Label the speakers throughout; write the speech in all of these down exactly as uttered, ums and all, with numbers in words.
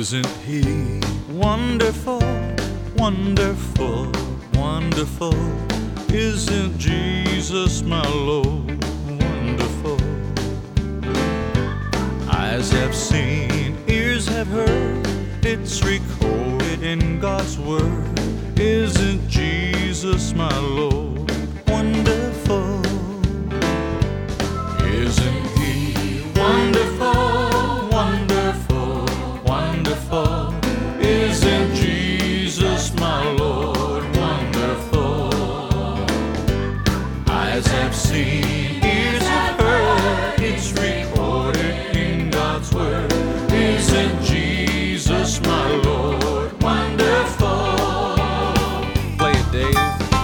Speaker 1: Isn't He wonderful, wonderful, wonderful? Isn't Jesus my Lord wonderful? Eyes have seen, ears have heard, it's recorded in God's Word. Isn't Jesus my Lord wonderful? Isn't He wonderful, wonderful, wonderful? Isn't Jesus my Lord wonderful? Eyes have seen, ears have heard, it's recorded in God's Word. Isn't Jesus my Lord wonderful? Play it, Dave.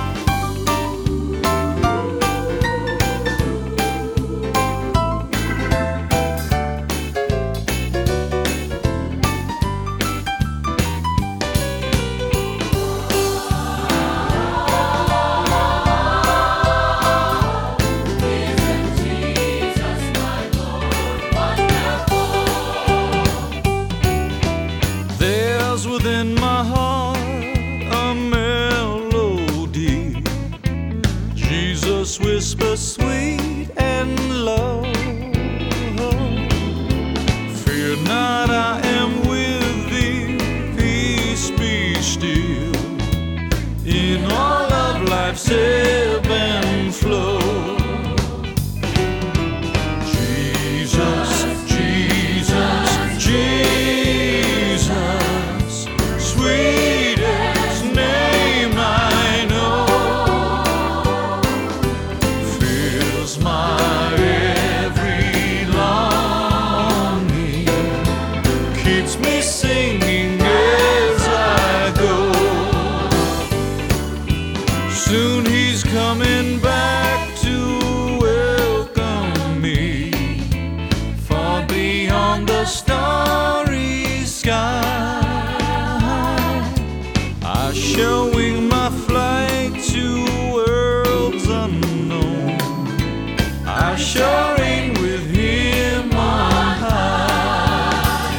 Speaker 1: Within my heart a melody, Jesus whispers sweet and low. Fear not, I am with thee, peace be still, in all of life's ebb and flow. Jesus, Jesus, Jesus, sweetest name I know, fills my every longing, keeps me singing as I go. Soon He's coming back to welcome me, far beyond the starry sky. I shall wing my flight to worlds unknown. I shall reign with Him on high.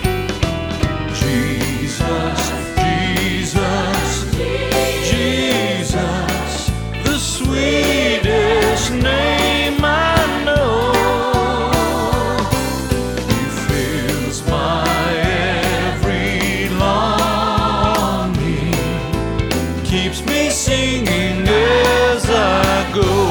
Speaker 1: Jesus, Jesus, Jesus, the sweetest name I know. He fills my every longing, keeps me singing as I go.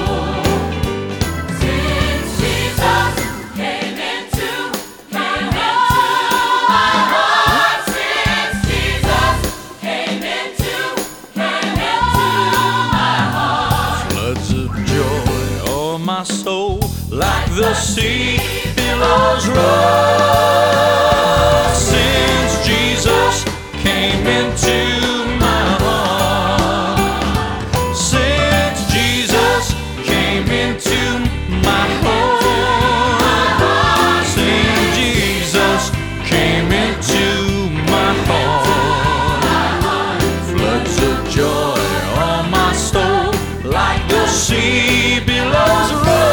Speaker 2: Since Jesus came into, came into my heart, since Jesus came into, came into my heart,
Speaker 1: Floods of joy o'er my soul, like the sea billows roll. Since Jesus came into my heart, since Jesus came into my heart, since Jesus came into my heart, floods of joy on my soul, like the sea billows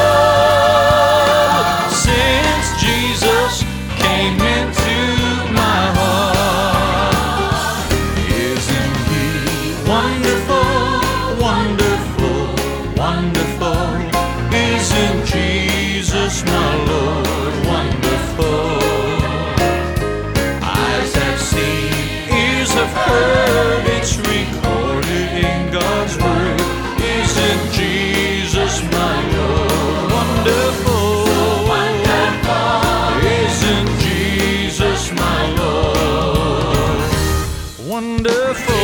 Speaker 1: roll. Since Jesus came into my heart, isn't He wonderful, wonderful, wonderful? Isn't Jesus my Lord wonderful? Eyes have seen, ears have heard, it's recorded in God's Word. Isn't Jesus my Lord wonderful? Isn't Jesus my Lord wonderful?